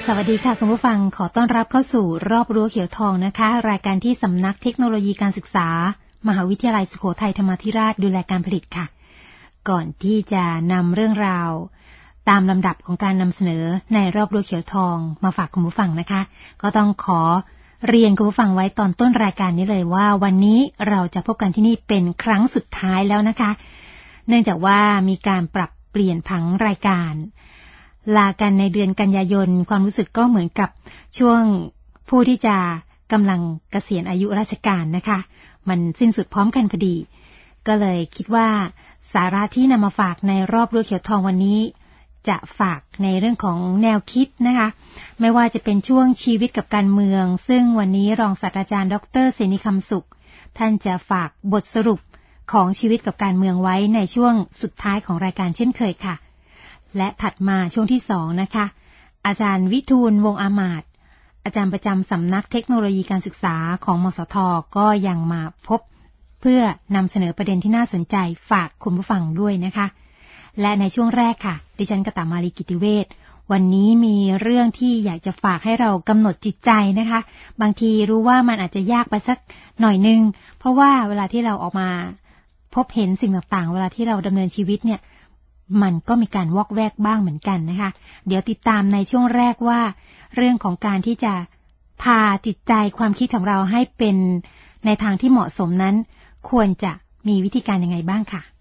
วัสดีค่ะคุณผู้ฟังขอต้อนรับเข้าสู่รอบรั้วเขียวทองนะคะรายการที่สำนักเทคโนโลยีการศึกษามหาวิทยาลัยสุโขทัยธรรมาธิราชดูแลการผลิตค่ะก่อนที่จะนำเรื่องราวตามลำดับของการนำเสนอในรอบรั้วเขียวทองมาฝากคุณผู้ฟังนะคะก็ต้องขอเรียนคุณผู้ฟังไว้ตอนต้นรายการนี้เลยว่าวันนี้เราจะพบกันที่นี่เป็นครั้งสุดท้ายแล้วนะคะเนื่องจากว่ามีการปรับเปลี่ยนผังรายการลากันในเดือนกันยายนความรู้สึกก็เหมือนกับช่วงผู้ที่จะกำลังเกษียณอายุราชการนะคะมันสิ้นสุดพร้อมกันพอดีก็เลยคิดว่าสาระที่นำมาฝากในรอบรั้วเขียวทองวันนี้จะฝากในเรื่องของแนวคิดนะคะไม่ว่าจะเป็นช่วงชีวิตกับการเมืองซึ่งวันนี้รองศาสตราจารย์ดร.เสนีคำสุขท่านจะฝากบทสรุปของชีวิตกับการเมืองไว้ในช่วงสุดท้ายของรายการเช่นเคยค่ะและถัดมาช่วงที่2นะคะอาจารย์วิทูลวงศ์อามาตย์อาจารย์ประจำสำนักเทคโนโลยีการศึกษาของมสท.ก็ยังมาพบเพื่อนำเสนอประเด็นที่น่าสนใจฝากคุณผู้ฟังด้วยนะคะและในช่วงแรกค่ะดิฉันกตมาลีกิติเวชวันนี้มีเรื่องที่อยากจะฝากให้เรากำหนดจิตใจนะคะบางทีรู้ว่ามันอาจจะยากไปสักหน่อยนึงเพราะว่าเวลาที่เราออกมาพบเห็นสิ่งต่างๆเวลาที่เราดำเนินชีวิตเนี่ยมันก็มีการวอกแวกบ้างเหมือนกันนะคะเดี๋ยวติดตามในช่วงแรกว่าเรื่องของการที่จะพาจิตใจความคิดของเราให้เป็นในทางที่เหมาะสมนั้นควรจะมีวิธีการยังไงบ้างค่ะ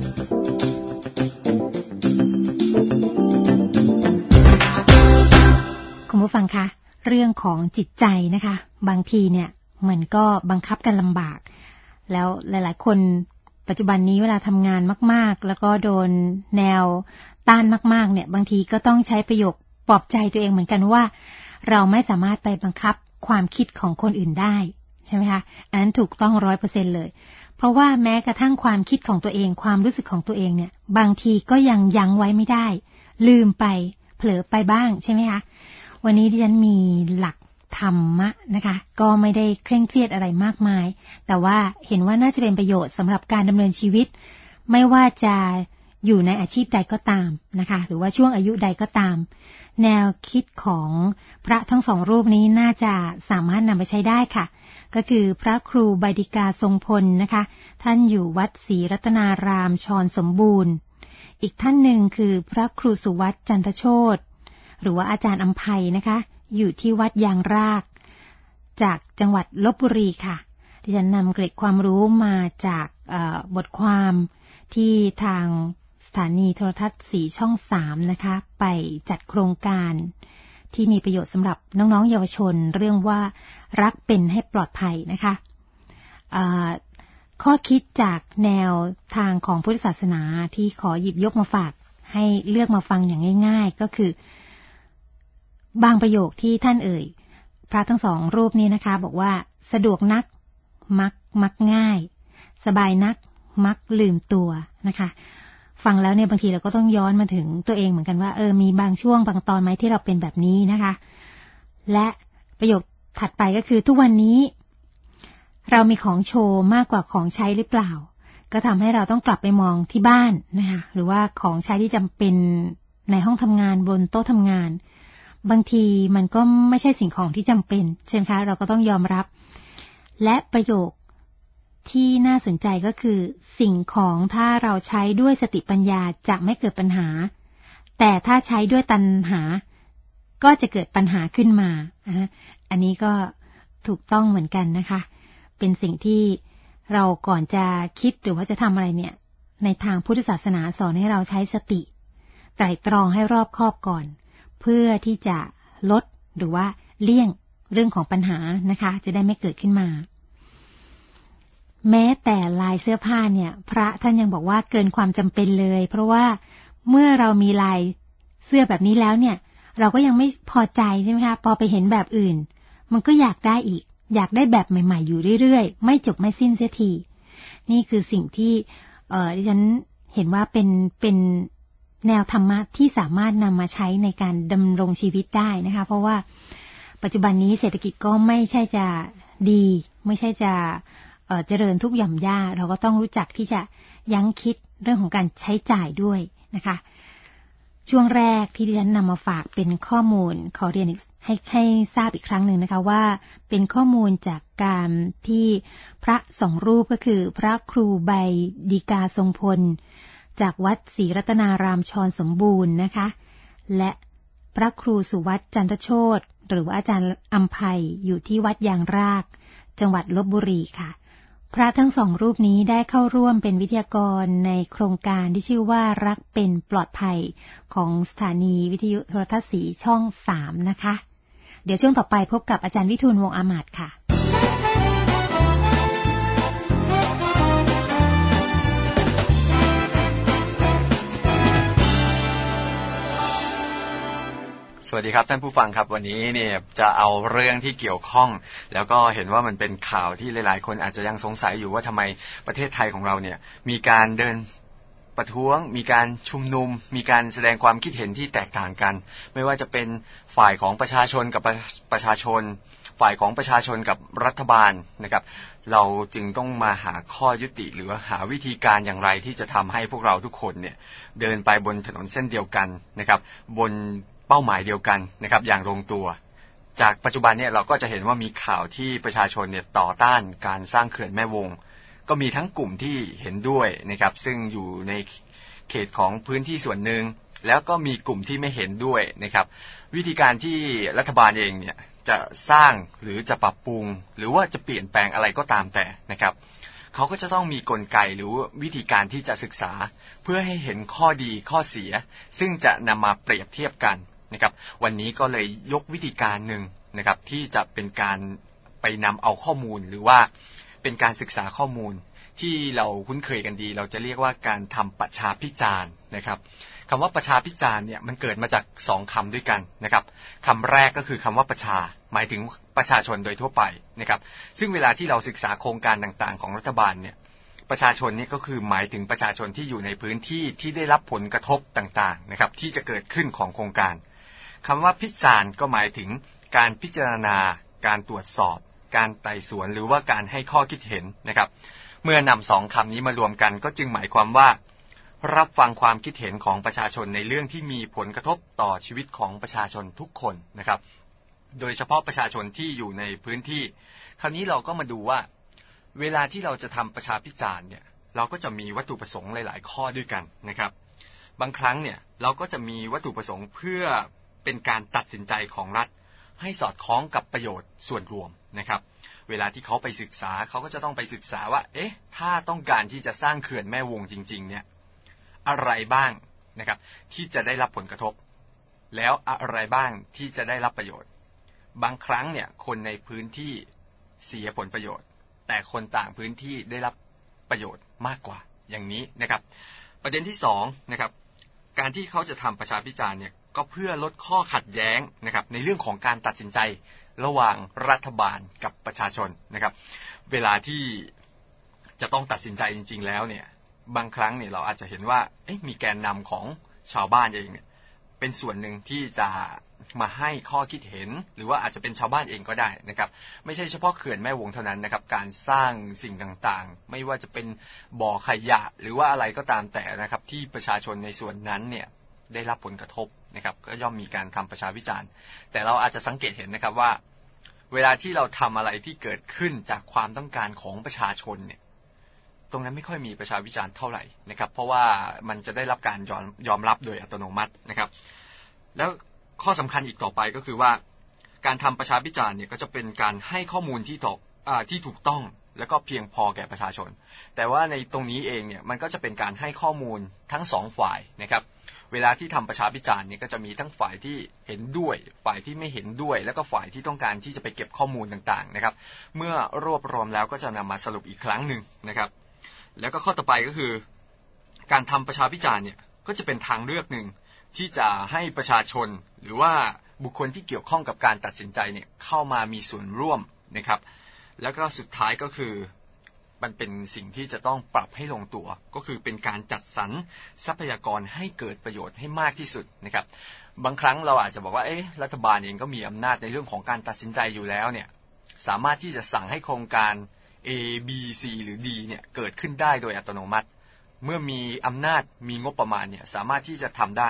คุณผู้ฟังคะเรื่องของจิตใจนะคะบางทีเนี่ยมันก็บังคับกันลำบากแล้วหลายๆคนปัจจุบันนี้เวลาทำงานมากๆแล้วก็โดนแนวต้านมากๆเนี่ยบางทีก็ต้องใช้ประโยคปลอบใจตัวเองเหมือนกันว่าเราไม่สามารถไปบังคับความคิดของคนอื่นได้ใช่ไหมคะอันนั้นถูกต้อง 100% เลยเพราะว่าแม้กระทั่งความคิดของตัวเองความรู้สึกของตัวเองเนี่ยบางทีก็ยังยั้งไว้ไม่ได้ลืมไปเผลอไปบ้างใช่ไหมคะวันนี้ดิฉันมีหลักธรรมะนะคะก็ไม่ได้เคร่งเครียดอะไรมากมายแต่ว่าเห็นว่าน่าจะเป็นประโยชน์สำหรับการดำเนินชีวิตไม่ว่าจะอยู่ในอาชีพใดก็ตามนะคะหรือว่าช่วงอายุใดก็ตามแนวคิดของพระทั้งสองรูปนี้น่าจะสามารถนำไปใช้ได้ค่ะก็คือพระครูใบดิกาทรงพลนะคะท่านอยู่วัดศรีรัตนารามชรสมบูรณ์อีกท่านหนึ่งคือพระครูสุวัตจันทโชติหรือว่าอาจารย์อำไพนะคะอยู่ที่วัดยางรากจากจังหวัดลพบุรีค่ะที่ฉันนำเกร็ดความรู้มาจากบทความที่ทางสถานีโทรทัศน์สีช่อง3นะคะไปจัดโครงการที่มีประโยชน์สำหรับน้องๆเยาวชนเรื่องว่ารักเป็นให้ปลอดภัยนะคะข้อคิดจากแนวทางของพุทธศาสนาที่ขอหยิบยกมาฝากให้เลือกมาฟังอย่างง่ายๆก็คือบางประโยคที่ท่านเอ่ยพระทั้งสองรูปนี้นะคะบอกว่าสะดวกนักมักง่ายสบายนักมักลืมตัวนะคะฟังแล้วเนี่ยบางทีเราก็ต้องย้อนมาถึงตัวเองเหมือนกันว่ามีบางช่วงบางตอนไหมที่เราเป็นแบบนี้นะคะและประโยคถัดไปก็คือทุกวันนี้เรามีของโชว์มากกว่าของใช้หรือเปล่าก็ทำให้เราต้องกลับไปมองที่บ้านนะคะหรือว่าของใช้ที่จำเป็นในห้องทำงานบนโต๊ะทำงานบางทีมันก็ไม่ใช่สิ่งของที่จำเป็นใช่ไหมคะเราก็ต้องยอมรับและประโยคที่น่าสนใจก็คือสิ่งของถ้าเราใช้ด้วยสติปัญญาจะไม่เกิดปัญหาแต่ถ้าใช้ด้วยตัณหาก็จะเกิดปัญหาขึ้นมาอันนี้ก็ถูกต้องเหมือนกันนะคะเป็นสิ่งที่เราก่อนจะคิดหรือว่าจะทำอะไรเนี่ยในทางพุทธศาสนาสอนให้เราใช้สติไตร่ตรองให้รอบคอบก่อนเพื่อที่จะลดหรือว่าเลี่ยงเรื่องของปัญหานะคะจะได้ไม่เกิดขึ้นมาแม้แต่ลายเสื้อผ้าเนี่ยพระท่านยังบอกว่าเกินความจำเป็นเลยเพราะว่าเมื่อเรามีลายเสื้อแบบนี้แล้วเนี่ยเราก็ยังไม่พอใจใช่ไหมคะพอไปเห็นแบบอื่นมันก็อยากได้อีกอยากได้แบบใหม่ๆอยู่เรื่อยๆไม่จบไม่สิ้นเสียทีนี่คือสิ่งที่ดิฉันเห็นว่าเป็นแนวธรรมะที่สามารถนำมาใช้ในการดำรงชีวิตได้นะคะเพราะว่าปัจจุบันนี้เศรษฐกิจก็ไม่ใช่จะดีไม่ใช่จะเจริญทุกหย่อมย่าเราก็ต้องรู้จักที่จะยั้งคิดเรื่องของการใช้จ่ายด้วยนะคะช่วงแรกที่ดิฉันนำมาฝากเป็นข้อมูลขอเรียนให้ทราบอีกครั้งหนึ่งนะคะว่าเป็นข้อมูลจากการที่พระสองรูปก็คือพระครูใบดีกาทรงพลจากวัดศรีรัตนารามชรสมบูรณ์นะคะและพระครูสุวัฒน์จันทโชติหรือว่าอาจารย์อัมไพอยู่ที่วัดยางรากจังหวัดลพบุรีค่ะพระทั้งสองรูปนี้ได้เข้าร่วมเป็นวิทยากรในโครงการที่ชื่อว่ารักเป็นปลอดภัยของสถานีวิทยุโทรทัศน์สีช่อง3นะคะเดี๋ยวช่วงต่อไปพบกับอาจารย์วิทูลวงศ์อามาตย์ค่ะสวัสดีครับท่านผู้ฟังครับวันนี้เนี่ยจะเอาเรื่องที่เกี่ยวข้องแล้วก็เห็นว่ามันเป็นข่าวที่หลายๆคนอาจจะยังสงสัยอยู่ว่าทำไมประเทศไทยของเราเนี่ยมีการเดินประท้วงมีการชุมนุมมีการแสดงความคิดเห็นที่แตกต่างกันไม่ว่าจะเป็นฝ่ายของประชาชนกับประชาชนฝ่ายของประชาชนกับรัฐบาลนะครับเราจึงต้องมาหาข้อยุติหรือหาวิธีการอย่างไรที่จะทำให้พวกเราทุกคนเนี่ยเดินไปบนถนนเส้นเดียวกันนะครับบนเป้าหมายเดียวกันนะครับอย่างลงตัวจากปัจจุบันเนี่ยเราก็จะเห็นว่ามีข่าวที่ประชาชนเนี่ยต่อต้านการสร้างเขื่อนแม่วงก็มีทั้งกลุ่มที่เห็นด้วยนะครับซึ่งอยู่ในเขตของพื้นที่ส่วนหนึ่งแล้วก็มีกลุ่มที่ไม่เห็นด้วยนะครับวิธีการที่รัฐบาลเองเนี่ยจะสร้างหรือจะปรับปรุงหรือว่าจะเปลี่ยนแปลงอะไรก็ตามแต่นะครับเขาก็จะต้องมีกลไกหรือวิธีการที่จะศึกษาเพื่อให้เห็นข้อดีข้อเสียซึ่งจะนำมาเปรียบเทียบกันนะครับวันนี้ก็เลยยกวิธีการหนึ่งนะครับที่จะเป็นการไปนำเอาข้อมูลหรือว่าเป็นการศึกษาข้อมูลที่เราคุ้นเคยกันดีเราจะเรียกว่าการทำประชาพิจารณ์นะครับคำว่าประชาพิจารณ์เนี่ยมันเกิดมาจาก2คำด้วยกันนะครับคำแรกก็คือคำว่าประชาหมายถึงประชาชนโดยทั่วไปนะครับซึ่งเวลาที่เราศึกษาโครงการต่างๆของรัฐบาลเนี่ยประชาชนนี่ก็คือหมายถึงประชาชนที่อยู่ในพื้นที่ที่ได้รับผลกระทบต่างๆนะครับที่จะเกิดขึ้นของโครงการคำว่าพิจารณ์ก็หมายถึงการพิจารณาการตรวจสอบการไต่สวนหรือว่าการให้ข้อคิดเห็นนะครับเมื่อนำ2คำนี้มารวมกันก็จึงหมายความว่ารับฟังความคิดเห็นของประชาชนในเรื่องที่มีผลกระทบต่อชีวิตของประชาชนทุกคนนะครับโดยเฉพาะประชาชนที่อยู่ในพื้นที่คราวนี้เราก็มาดูว่าเวลาที่เราจะทำประชาพิจารณ์เนี่ยเราก็จะมีวัตถุประสงค์หลายๆข้อด้วยกันนะครับบางครั้งเนี่ยเราก็จะมีวัตถุประสงค์เพื่อเป็นการตัดสินใจของรัฐให้สอดคล้องกับประโยชน์ส่วนรวมนะครับเวลาที่เขาไปศึกษาเขาก็จะต้องไปศึกษาว่าถ้าต้องการที่จะสร้างเขื่อนแม่วงจริงๆเนี่ยอะไรบ้างนะครับที่จะได้รับผลกระทบแล้วอะไรบ้างที่จะได้รับประโยชน์บางครั้งเนี่ยคนในพื้นที่เสียผลประโยชน์แต่คนต่างพื้นที่ได้รับประโยชน์มากกว่าอย่างนี้นะครับประเด็นที่2นะครับการที่เขาจะทำประชาพิจารณ์เนี่ยก็เพื่อลดข้อขัดแย้งนะครับในเรื่องของการตัดสินใจระหว่างรัฐบาลกับประชาชนนะครับเวลาที่จะต้องตัดสินใจจริงๆแล้วเนี่ยบางครั้งเนี่ยเราอาจจะเห็นว่ามีแกนนำของชาวบ้านเองเนี่ยเป็นส่วนหนึ่งที่จะมาให้ข้อคิดเห็นหรือว่าอาจจะเป็นชาวบ้านเองก็ได้นะครับไม่ใช่เฉพาะเขื่อนแม่วงเท่านั้นนะครับการสร้างสิ่งต่างๆไม่ว่าจะเป็นบ่อขยะหรือว่าอะไรก็ตามแต่นะครับที่ประชาชนในส่วนนั้นเนี่ยได้รับผลกระทบนะครับก็ย่อมมีการทำประชาพิจารณ์แต่เราอาจจะสังเกตเห็นนะครับว่าเวลาที่เราทำอะไรที่เกิดขึ้นจากความต้องการของประชาชนเนี่ยตรงนั้นไม่ค่อยมีประชาพิจารณ์เท่าไหร่นะครับเพราะว่ามันจะได้รับการยอมรับโดยอัตโนมัตินะครับแล้วข้อสำคัญอีกต่อไปก็คือว่าการทำประชาพิจารณ์เนี่ยก็จะเป็นการให้ข้อมูลที่ถูกต้องแล้วก็เพียงพอแก่ประชาชนแต่ว่าในตรงนี้เองเนี่ยมันก็จะเป็นการให้ข้อมูลทั้ง2ฝ่ายนะครับเวลาที่ทำประชาพิจารณ์เนี่ยก็จะมีทั้งฝ่ายที่เห็นด้วยฝ่ายที่ไม่เห็นด้วยแล้วก็ฝ่ายที่ต้องการที่จะไปเก็บข้อมูลต่างๆนะครับเมื่อรวบรวมแล้วก็จะนำมาสรุปอีกครั้งนึงนะครับแล้วก็ข้อต่อไปก็คือการทำประชาพิจารณ์เนี่ยก็จะเป็นทางเลือกนึงที่จะให้ประชาชนหรือว่าบุคคลที่เกี่ยวข้องกับการตัดสินใจเนี่ยเข้ามามีส่วนร่วมนะครับแล้วก็สุดท้ายก็คือมันเป็นสิ่งที่จะต้องปรับให้ลงตัวก็คือเป็นการจัดสรรทรัพยากรให้เกิดประโยชน์ให้มากที่สุดนะครับบางครั้งเราอาจจะบอกว่ารัฐบาลเองก็มีอำนาจในเรื่องของการตัดสินใจอยู่แล้วเนี่ยสามารถที่จะสั่งให้โครงการ A B C หรือ D เนี่ยเกิดขึ้นได้โดยอัตโนมัติเมื่อมีอำนาจมีงบประมาณเนี่ยสามารถที่จะทำได้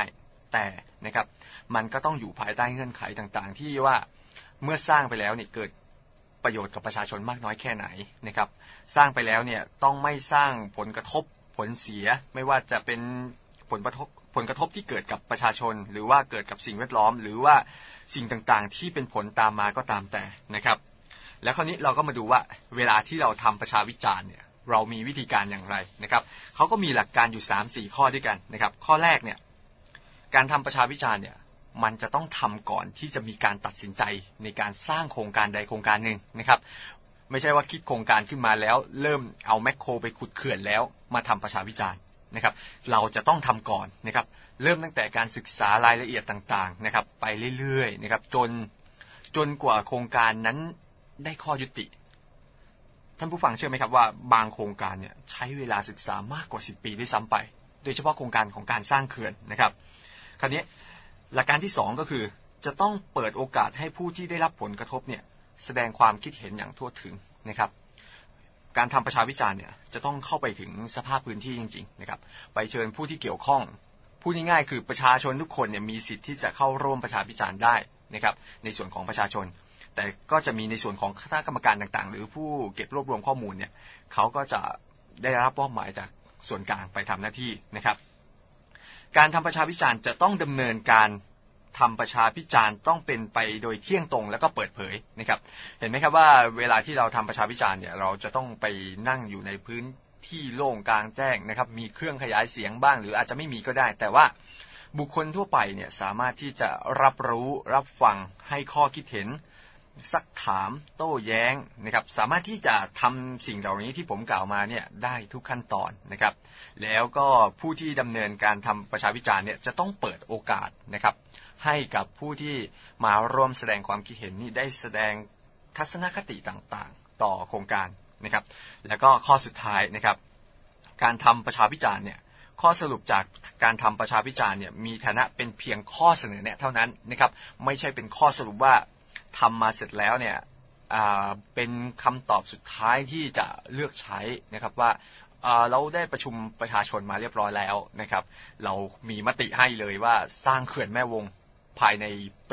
แต่นะครับมันก็ต้องอยู่ภายใต้เงื่อนไขต่างๆที่ว่าเมื่อสร้างไปแล้วเนี่ยเกิดประโยชน์กับประชาชนมากน้อยแค่ไหนนะครับสร้างไปแล้วเนี่ยต้องไม่สร้างผลกระทบผลเสียไม่ว่าจะเป็นผลกระทบที่เกิดกับประชาชนหรือว่าเกิดกับสิ่งแวดล้อมหรือว่าสิ่งต่างๆที่เป็นผลตามมาก็ตามแต่นะครับแล้วคราวนี้เราก็มาดูว่าเวลาที่เราทำประชาวิจารณ์เนี่ยเรามีวิธีการอย่างไรนะครับเขาก็มีหลักการอยู่ 3-4 ข้อด้วยกันนะครับข้อแรกเนี่ยการทำประชาวิจารณ์เนี่ยมันจะต้องทำก่อนที่จะมีการตัดสินใจในการสร้างโครงการใดโครงการหนึ่งนะครับไม่ใช่ว่าคิดโครงการขึ้นมาแล้วเริ่มเอาแมคโครไปขุดเขื่อนแล้วมาทำประชาวิจารณ์นะครับเราจะต้องทำก่อนนะครับเริ่มตั้งแต่การศึกษารายละเอียดต่างๆนะครับไปเรื่อยๆนะครับจนกว่าโครงการนั้นได้ข้อยุติท่านผู้ฟังเชื่อไหมครับว่าบางโครงการเนี่ยใช้เวลาศึกษามากกว่า10 ปีด้วยซ้ำไปโดยเฉพาะโครงการของการสร้างเขื่อนนะครับคราวนี้หลักการที่2ก็คือจะต้องเปิดโอกาสให้ผู้ที่ได้รับผลกระทบเนี่ยแสดงความคิดเห็นอย่างทั่วถึงนะครับการทำประชาวิจารณ์เนี่ยจะต้องเข้าไปถึงสภาพพื้นที่จริงๆนะครับไปเชิญผู้ที่เกี่ยวข้องพูดง่ายๆคือประชาชนทุกคนเนี่ยมีสิทธิ์ที่จะเข้าร่วมประชาวิจารณ์ได้นะครับในส่วนของประชาชนแต่ก็จะมีในส่วนของคณะกรรมการต่างๆหรือผู้เก็บรวบรวมข้อมูลเนี่ยเขาก็จะได้รับมอบหมายจากส่วนกลางไปทำหน้าที่นะครับการทำประชาวิจารณ์จะต้องดำเนินการทำประชาพิจารณ์ต้องเป็นไปโดยเที่ยงตรงแล้วก็เปิดเผยนะครับเห็นไหมครับว่าเวลาที่เราทำประชาพิจารณ์เนี่ยเราจะต้องไปนั่งอยู่ในพื้นที่โล่งกลางแจ้งนะครับมีเครื่องขยายเสียงบ้างหรืออาจจะไม่มีก็ได้แต่ว่าบุคคลทั่วไปเนี่ยสามารถที่จะรับรู้รับฟังให้ข้อคิดเห็นซักถามโต้แย้งนะครับสามารถที่จะทำสิ่งเหล่านี้ที่ผมกล่าวมาเนี่ยได้ทุกขั้นตอนนะครับแล้วก็ผู้ที่ดำเนินการทำประชาวิจารณ์เนี่ยจะต้องเปิดโอกาสนะครับให้กับผู้ที่มาร่วมแสดงความคิดเห็นนี่ได้แสดงทัศนคติต่างๆต่อโครงการนะครับแล้วก็ข้อสุดท้ายนะครับการทำประชาวิจารณ์เนี่ยข้อสรุปจากการทำประชาวิจารณ์เนี่ยมีฐานะเป็นเพียงข้อเสนอแนะเท่านั้นนะครับไม่ใช่เป็นข้อสรุปว่าทำมาเสร็จแล้วเนี่ยเป็นคำตอบสุดท้ายที่จะเลือกใช้นะครับว่าเราได้ประชุมประชาชนมาเรียบร้อยแล้วนะครับเรามีมติให้เลยว่าสร้างเขื่อนแม่วงภายในปี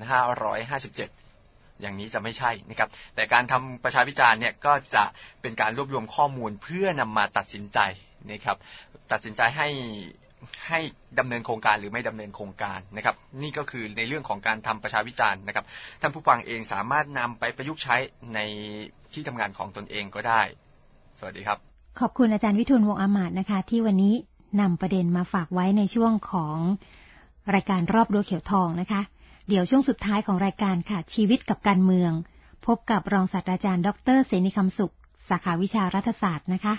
2557 อย่างนี้จะไม่ใช่นะครับแต่การทำประชาวิจารณ์เนี่ยก็จะเป็นการรวบรวมข้อมูลเพื่อนำมาตัดสินใจนะครับตัดสินใจให้ดำเนินโครงการหรือไม่ดำเนินโครงการนะครับนี่ก็คือในเรื่องของการทำประชาวิจารณ์นะครับท่านผู้ฟังเองสามารถนำไปประยุกต์ใช้ในที่ทำงานของตนเองก็ได้สวัสดีครับขอบคุณอาจารย์วิทูลวงศ์อามาตย์นะคะที่วันนี้นำประเด็นมาฝากไว้ในช่วงของรายการรอบรั้วเขียวทองนะคะเดี๋ยวช่วงสุดท้ายของรายการค่ะชีวิตกับการเมืองพบกับรองศาสตราจารย์ดร.เสนีคำสุขสาขาวิชารัฐศาสตร์นะคะ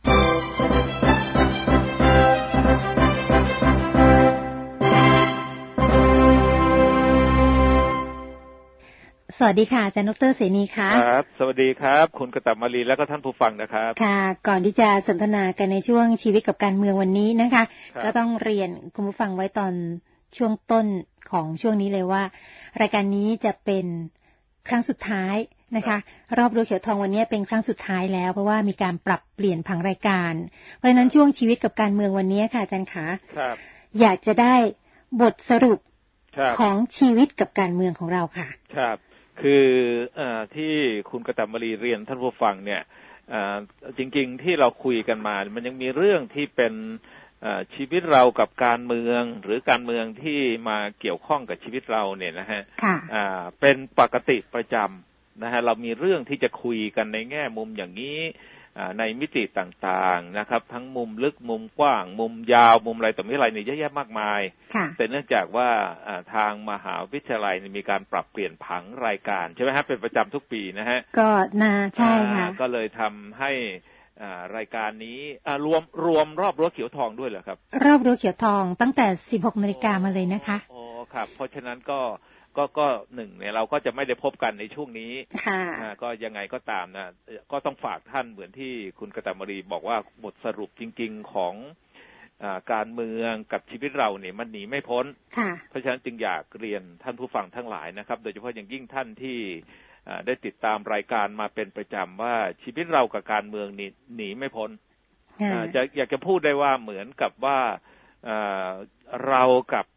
สวัสดีค่ะอาจารย์ดร.เสนีค่ะครับสวัสดีครับคุณกตัมมาลีและก็ท่านผู้ฟังนะครับค่ะก่อนที่จะสนทนากันในช่วงชีวิตกับการเมืองวันนี้นะคะก็ต้องเรียนคุณผู้ฟังไว้ตอนช่วงต้นของช่วงนี้เลยว่ารายการนี้จะเป็นครั้งสุดท้ายนะคะรอบรั้วเขียวทองวันนี้เป็นครั้งสุดท้ายแล้วเพราะว่ามีการปรับเปลี่ยนผังรายการเพราะฉะนั้นช่วงชีวิตกับการเมืองวันนี้ค่ะอาจารย์ขาอยากจะได้บทสรุปของชีวิตกับการเมืองของเราค่ะครับคือที่คุณกตัมมาลีเรียนท่านผู้ฟังเนี่ยจริงๆที่เราคุยกันมามันยังมีเรื่องที่เป็นชีวิตเรากับการเมืองหรือการเมืองที่มาเกี่ยวข้องกับชีวิตเราเนี่ยนะฮะเป็นปกติประจำนะฮะเรามีเรื่องที่จะคุยกันในแง่มุมอย่างนี้ในมิติต่างๆนะครับทั้งมุมลึกมุมกว้างมุมยาวมุมอะไรต่อมีอะไรเนี่ยเยอะแยะมากมายแต่เนื่องจากว่าทางมหาวิทยาลัยมีการปรับเปลี่ยนผังรายการใช่ไหมฮะเป็นประจำทุกปีนะฮะก็น่าใช่ค่ะก็เลยทำให้รายการนี้รวมรอบรั้วเขียวทองด้วยเหรอครับรอบรั้วเขียวทองตั้งแต่ 16 นาฬิกามาเลยนะคะอ๋อครับเพราะฉะนั้นก็หนึ่งเนี่ยเราก็จะไม่ได้พบกันในช่วงนี้ก็ยังไงก็ตามนะก็ต้องฝากท่านเหมือนที่คุณกตัมมารีบอกว่าบทสรุปจริงๆของการเมืองกับชีวิตเราเนี่ยมันหนีไม่พ้นเพราะฉะนั้นจึงอยากเรียนท่านผู้ฟังทั้งหลายนะครับโดยเฉพาะอย่างยิ่งท่านที่ได้ติดตามรายการมาเป็นประจำว่าชีวิตเรากับการเมืองนี่หนีไม่พ้นอยากจะพูดได้ว่าเหมือนกับว่าเรากับ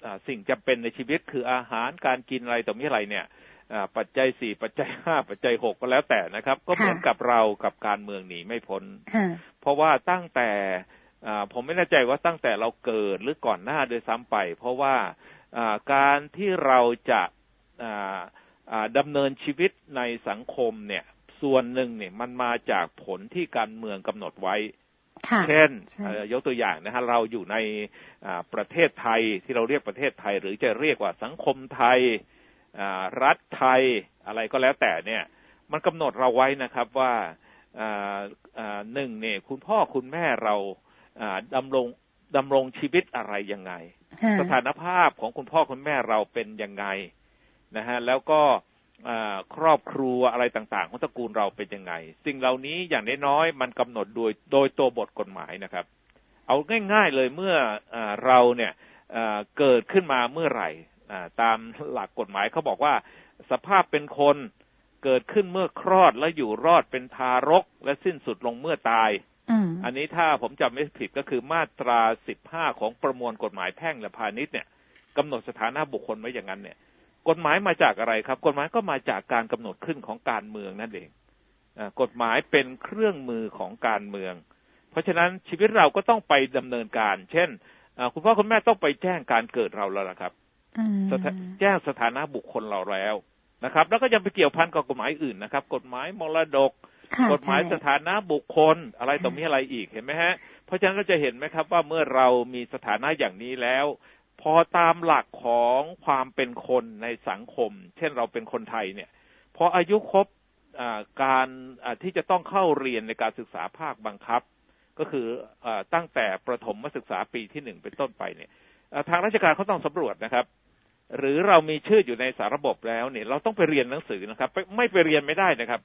สิ่งจำเป็นในชีวิตคืออาหารการกินอะไรต่อมีอะไรเนี่ยปัจจัย4ปัจจัย5ปัจจัย6ก็แล้วแต่นะครับก็เหมือนกับเรากับการเมืองหนีไม่พ้นเพราะว่าตั้งแต่ผมไม่แน่ใจว่าตั้งแต่เราเกิดหรือก่อนหน้าโดยซ้ำไปเพราะว่าการที่เราจะดำเนินชีวิตในสังคมเนี่ยส่วนหนึ่งเนี่ยมันมาจากผลที่การเมืองกำหนดไว้เช่นยกตัวอย่างนะฮะเราอยู่ในประเทศไทยที่เราเรียกประเทศไทยหรือจะเรียกว่าสังคมไทยรัฐไทยอะไรก็แล้วแต่เนี่ยมันกำหนดเราไว้นะครับว่าหนึ่งเนี่ยคุณพ่อคุณแม่เราดำรงชีวิตอะไรยังไงสถานภาพของคุณพ่อคุณแม่เราเป็นยังไงนะฮะแล้วก็ครอบครัวอะไรต่างๆของตระกูลเราเป็นยังไงสิ่งเหล่านี้อย่างน้อยๆมันกำหนดโดยตัวบทกฎหมายนะครับเอาง่ายๆเลยเมื่อเราเนี่ยเกิดขึ้นมาเมื่อไหร่ตามหลักกฎหมายเขาบอกว่าสภาพเป็นคนเกิดขึ้นเมื่อคลอดและอยู่รอดเป็นทารกและสิ้นสุดลงเมื่อตายอันนี้ถ้าผมจำไม่ผิดก็คือมาตรา15ของประมวลกฎหมายแพ่งและพาณิชย์เนี่ยกำหนดสถานะบุคคลไว้อย่างนั้นเนี่ยกฎหมายมาจากอะไรครับกฎหมายก็มาจากการกำหนดขึ้นของการเมืองนั่นเองกฎหมายเป็นเครื่องมือของการเมืองเพราะฉะนั้นชีวิตเราก็ต้องไปดำเนินการเช่นคุณพ่อคุณแม่ต้องไปแจ้งการเกิดเราแล้วนะครับแจ้งสถานะบุคคลเราแล้วนะครับแล้วก็ยังไปเกี่ยวพันกับกฎหมายอื่นนะครับกฎหมายมรดกกฎหมายสถานะบุคคลอะไรต่อมีอะไรอีกเห็นไหมฮะเพราะฉะนั้นเราจะเห็นไหมครับว่าเมื่อเรามีสถานะอย่างนี้แล้วพอตามหลักของความเป็นคนในสังคมเช่นเราเป็นคนไทยเนี่ยพออายุครบการที่จะต้องเข้าเรียนในการศึกษาภาคบังคับก็คือตั้งแต่ประถมศึกษาปีที่1เป็นต้นไปเนี่ยทางราชการเขาต้องสำรวจนะครับหรือเรามีชื่ออยู่ในสารระบบแล้วเนี่ยเราต้องไปเรียนหนังสือนะครับไม่ไปเรียนไม่ได้นะครับ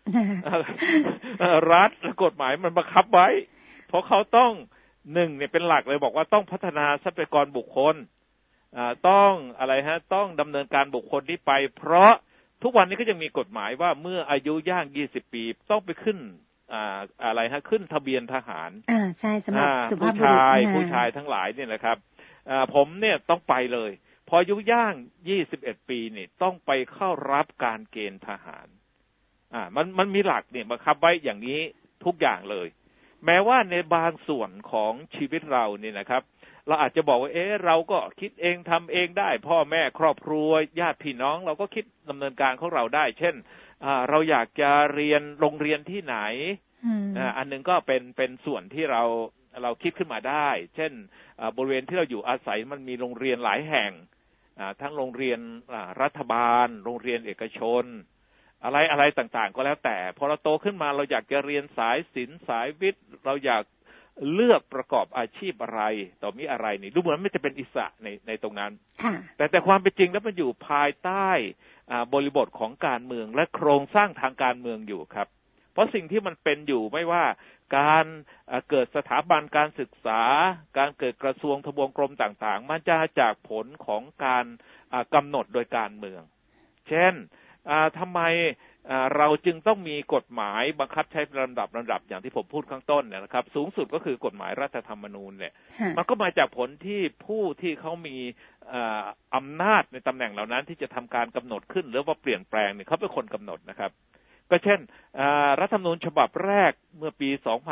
รัฐกฎหมายมันบังคับไว้เพราะเขาต้อง1เนี่ยเป็นหลักเลยบอกว่าต้องพัฒนาทรัพยากรบุคคลต้องอะไรฮะต้องดำเนินการบุคคลนี้ไปเพราะทุกวันนี้ก็ยังมีกฎหมายว่าเมื่ออายุย่าง20ปีต้องไปขึ้นอะไรฮะขึ้นทะเบียนทหารใช่สำหรับสุภาพบุรุษผู้ชายทั้งหลายเนี่ยนะครับผมเนี่ยต้องไปเลยพออายุย่าง21ปีนี่ต้องไปเข้ารับการเกณฑ์ทหารมันมีหลักเนี่ยบังคับไว้อย่างนี้ทุกอย่างเลยแม้ว่าในบางส่วนของชีวิตเราเนี่ยนะครับเราอาจจะบอกว่าเราก็คิดเองทำเองได้พ่อแม่ครอบครัวญาติพี่น้องเราก็คิดดำเนินการของเราได้เช่นเราอยากจะเรียนโรงเรียนที่ไหนอันนึงก็เป็นส่วนที่เราคิดขึ้นมาได้เช่นบริเวณที่เราอยู่อาศัยมันมีโรงเรียนหลายแห่งทั้งโรงเรียนรัฐบาลโรงเรียนเอกชนอะไรต่างๆก็แล้วแต่พอเราโตขึ้นมาเราอยากจะเรียนสายศิลป์สายวิทย์เราอยากเลือกประกอบอาชีพอะไรต่อมีอะไรนี่ดูเหมือนไม่จะเป็นอิสระในตรงนั้นแต่ความเป็นจริงแล้วมันอยู่ภายใต้บริบทของการเมืองและโครงสร้างทางการเมืองอยู่ครับเพราะสิ่งที่มันเป็นอยู่ไม่ว่าการเกิดสถาบันการศึกษาการเกิดกระทรวงทบวงกรมต่างๆมันจะจากผลของการกำหนดโดยการเมืองเช่นทำไมเราจึงต้องมีกฎหมายบังคับใช้ลำดับอย่างที่ผมพูดข้างต้นเนี่ยนะครับสูงสุดก็คือกฎหมายรัฐธรรมนูญเนี่ยมันก็มาจากผลที่ผู้ที่เขามีอำนาจในตำแหน่งเหล่านั้นที่จะทำการกำหนดขึ้นหรือว่าเปลี่ยนแปลงเนี่ยเขาเป็นคนกำหนดนะครับก็เช่นรัฐธรรมนูญฉบับแรกเมื่อปี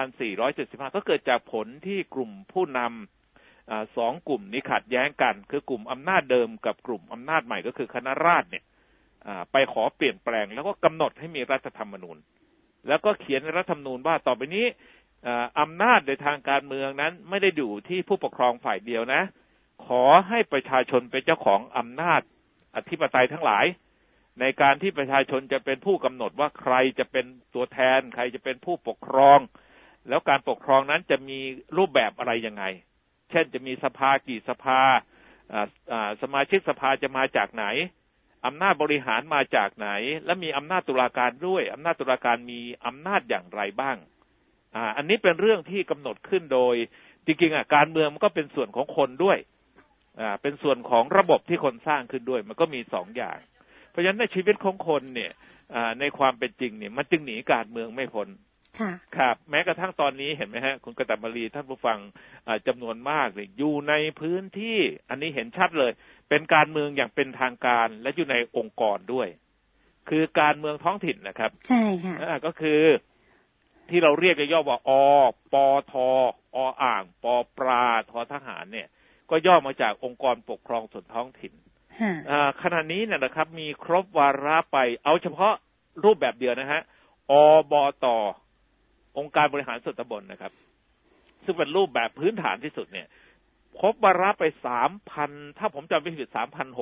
2475 ก็เกิดจากผลที่กลุ่มผู้นำ2กลุ่มนี้ขัดแย้งกันคือกลุ่มอำนาจเดิมกับกลุ่มอำนาจใหม่ก็คือคณะราษฎรเนี่ยไปขอเปลี่ยนแปลงแล้วก็กำหนดให้มีรัฐธรรมนูญแล้วก็เขียนในรัฐธรรมนูญว่าต่อไปนี้อำนาจในทางการเมืองนั้นไม่ได้อยู่ที่ผู้ปกครองฝ่ายเดียวนะขอให้ประชาชนเป็นเจ้าของอำนาจอธิปไตยทั้งหลายในการที่ประชาชนจะเป็นผู้กำหนดว่าใครจะเป็นตัวแทนใครจะเป็นผู้ปกครองแล้วการปกครองนั้นจะมีรูปแบบอะไรยังไงเช่นจะมีสภากี่สภาสมาชิกสภาจะมาจากไหนอำนาจบริหารมาจากไหนและมีอำนาจตุลาการด้วยอำนาจตุลาการมีอำนาจอย่างไรบ้างอันนี้เป็นเรื่องที่กำหนดขึ้นโดยจริงๆการเมืองมันก็เป็นส่วนของคนด้วยเป็นส่วนของระบบที่คนสร้างขึ้นด้วยมันก็มี2อย่างเพราะฉะนั้นในชีวิตของคนเนี่ยในความเป็นจริงเนี่ยมันจึงหนีการเมืองไม่พ้นค่ะครับแม้กระทั่งตอนนี้เห็นไหมฮะคุณกตมรีท่านผู้ฟังจำนวนมากเลยอยู่ในพื้นที่อันนี้เห็นชัดเลยเป็นการเมืองอย่างเป็นทางการและอยู่ในองค์กรด้วยคือการเมืองท้องถิ่นนะครับใช่ค่ะก็คือที่เราเรียกย่อว่าอปทออ่างปปราททหารเนี่ยก็ย่อมาจากองค์กรปกครองส่วนท้องถิ่นขณะนี้เนี่ยนะครับมีครบวาระไปเอาเฉพาะรูปแบบเดียวนะฮะอบต.องค์การบริหารส่วนตำบลนะครับซึ่งเป็นรูปแบบพื้นฐานที่สุดเนี่ยครบวาระไป 3,000 ถ้าผมจำไม่ผิด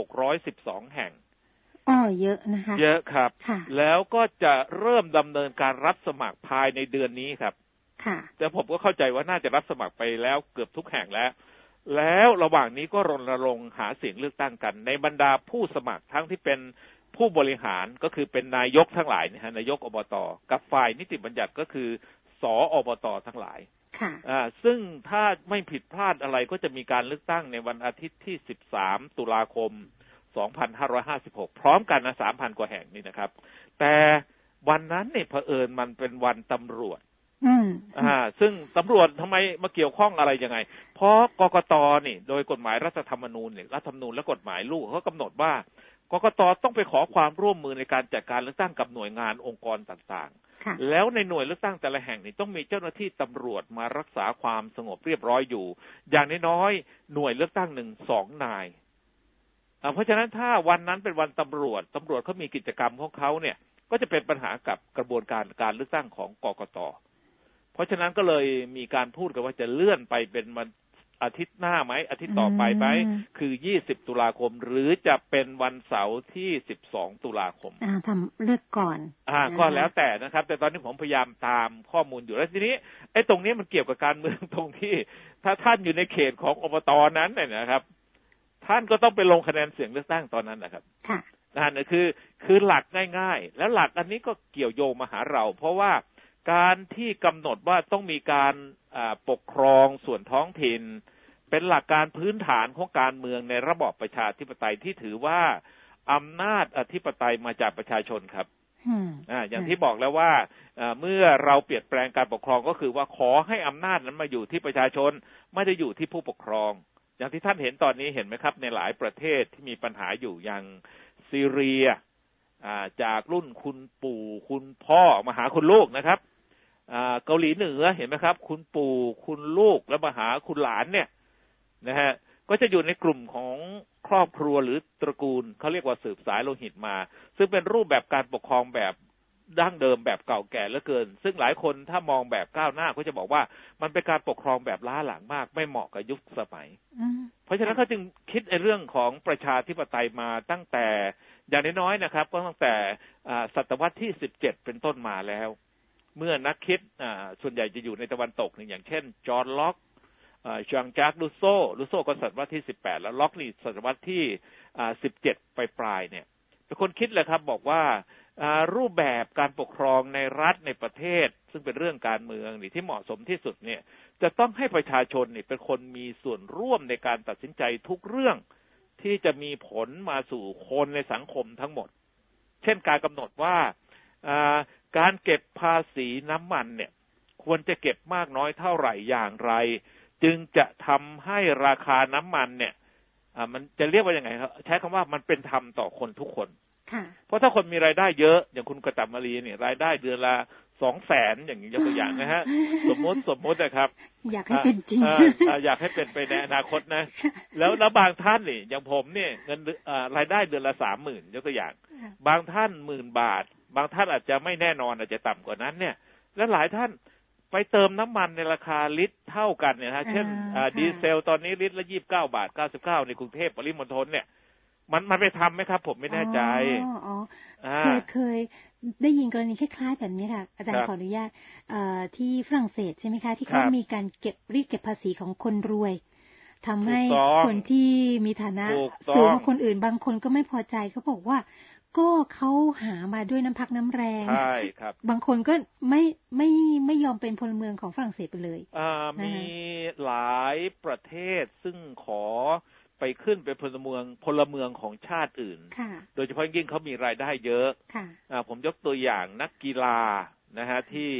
3,612 แห่งเยอะนะคะเยอะครับแล้วก็จะเริ่มดำเนินการรับสมัครภายในเดือนนี้ครับแต่ผมก็เข้าใจว่าน่าจะรับสมัครไปแล้วเกือบทุกแห่งแล้วระหว่างนี้ก็รณรงค์หาเสียงเลือกตั้งกันในบรรดาผู้สมัครทั้งที่เป็นผู้บริหารก็คือเป็นนายกทั้งหลายนะฮะนายกอบต.กับฝ่ายนิติบัญญัติก็คือสอบต.ทั้งหลายซึ่งถ้าไม่ผิดพลาดอะไรก็จะมีการเลือกตั้งในวันอาทิตย์ที่13 ตุลาคม 2556 พร้อมกันนะ 3,000 กว่าแห่งนี่นะครับแต่วันนั้นเนี่ยเผอิญมันเป็นวันตำรวจซึ่งตำรวจทำไมมาเกี่ยวข้องอะไรยังไงเพราะกกต.นี่โดยกฎหมายรัฐธรรมนูญเนี่ยรัฐธรรมนูญและกฎหมายลูกเขากำหนดว่ากกต.ต้องไปขอความร่วมมือในการจัดการเลือกตั้งกับหน่วยงานองค์กรต่างๆแล้วในหน่วยเลือกตั้งแต่ละแห่งนี่ต้องมีเจ้าหน้าที่ตำรวจมารักษาความสงบเรียบร้อยอยู่อย่างน้อยๆหน่วยเลือกตั้งหนึ่ง2 นายเพราะฉะนั้นถ้าวันนั้นเป็นวันตำรวจเขามีกิจกรรมของเขาเนี่ยก็จะเป็นปัญหากับกระบวนการเลือกตั้งของกกต.เพราะฉะนั้นก็เลยมีการพูดกันว่าจะเลื่อนไปเป็นวันอาทิตย์หน้าไหมอาทิตย์ต่อไปไหมคือ20 ตุลาคมหรือจะเป็นวันเสาร์ที่12 ตุลาคมทำเลือกก่อนก็แล้วแต่นะครับแต่ตอนนี้ผมพยายามตามข้อมูลอยู่แล้วทีนี้ไอ้ตรงนี้มันเกี่ยวกับการเมืองตรงที่ถ้าท่านอยู่ในเขตของอบต.นั้นเนี่ยนะครับท่านก็ต้องไปลงคะแนนเสียงเลือกตั้งตอนนั้นนะครับนั่นคือหลักง่ายๆแล้วหลักอันนี้ก็เกี่ยวโยงมาหาเราเพราะว่าการที่กำหนดว่าต้องมีการปกครองส่วนท้องถิ่นเป็นหลักการพื้นฐานของการเมืองในระบอบประชาธิปไตยที่ถือว่าอำนาจอธิปไตยมาจากประชาชนครับอย่างที่บอกแล้วว่าเมื่อเราเปลี่ยนแปลงการปกครองก็คือว่าขอให้อำนาจนั้นมาอยู่ที่ประชาชนไม่ได้อยู่ที่ผู้ปกครองอย่างที่ท่านเห็นตอนนี้เห็นไหมครับในหลายประเทศที่มีปัญหาอยู่อย่างซีเรียจากรุ่นคุณปู่คุณพ่อมาหาคุณลูกนะครับเกาหลีเหนือเห็นไหมครับคุณปู่คุณลูกแล้วมาหาคุณหลานเนี่ยนะฮะก็จะอยู่ในกลุ่มของครอบครัวหรือตระกูลเขาเรียกว่าสืบสายโลหิตมาซึ่งเป็นรูปแบบการปกครองแบบดั้งเดิมแบบเก่าแก่เหลือเกินซึ่งหลายคนถ้ามองแบบก้าวหน้าก็จะบอกว่ามันเป็นการปกครองแบบล้าหลังมากไม่เหมาะกับยุคสมัยเพราะฉะนั้นเขาจึงคิดในเรื่องของประชาธิปไตยมาตั้งแต่อย่างน้อยๆนะครับก็ตั้งแต่ศตวรรษที่17เป็นต้นมาแล้วเมื่อนักคิดส่วนใหญ่จะอยู่ในตะวันตกอย่างเช่นจอห์นล็อกจางจากรูโซก็ศตวรรษที่18แล้วล็อกนี่ศตวรรษที่17ปลายเนี่ยเป็นคนคิดเลยครับบอกว่ารูปแบบการปกครองในรัฐในประเทศซึ่งเป็นเรื่องการเมืองนี่ที่เหมาะสมที่สุดเนี่ยจะต้องให้ประชาชนนี่เป็นคนมีส่วนร่วมในการตัดสินใจทุกเรื่องที่จะมีผลมาสู่คนในสังคมทั้งหมดเช่นการกำหนดว่าการเก็บภาษีน้ำมันเนี่ยควรจะเก็บมากน้อยเท่าไหร่อย่างไรจึงจะทำให้ราคาน้ำมันเนี่ยมันจะเรียกว่ายังไงครับใช้คำว่ามันเป็นธรรมต่อคนทุกคนเพราะถ้าคนมีรายได้เยอะอย่างคุณกตมรีเนี่ยรายได้เดือนละ 200,000 อย่างนี้ยกตัวอย่างนะฮะสมมตินะครับอยากให้เป็นจริงอยากให้เป็นไปในอนาคตนะแล้วบางท่านนี่อย่างผมเนี่ยเงินรายได้เดือนละ 30,000 ยกตัวอย่างบางท่าน10,000 บาทบางท่านอาจจะไม่แน่นอนอาจจะต่ำกว่านั้นเนี่ยและหลายท่านไปเติมน้ำมันในราคาลิตรเท่ากันเนี่ยฮะเช่นดีเซลตอนนี้ลิตรละ29.99 ในกรุงเทพปริมณฑลเนี่ยมันไปทำไหมครับผมไม่แน่ใจเคยได้ยินกรณีคล้ายๆแบบนี้ค่ะอาจารย์ขออนุญาตที่ฝรั่งเศสใช่ไหมคะที่เขามีการเก็บภาษีของคนรวยทำให้คนที่มีฐานะสูงกว่าคนอื่นบางคนก็ไม่พอใจเขาบอกว่าก็เขาหามาด้วยน้ำพักน้ำแรงใช่ครับบางคนก็ไม่ยอมเป็นพลเมืองของฝรั่งเศสไปเลยมีหลายประเทศซึ่งขอไปขึ้นเป็นพลเมืองของชาติอื่นโดยเฉพาะยิ่งเขามีรายได้เยอะผมยกตัวอย่างนักกีฬานะฮะที่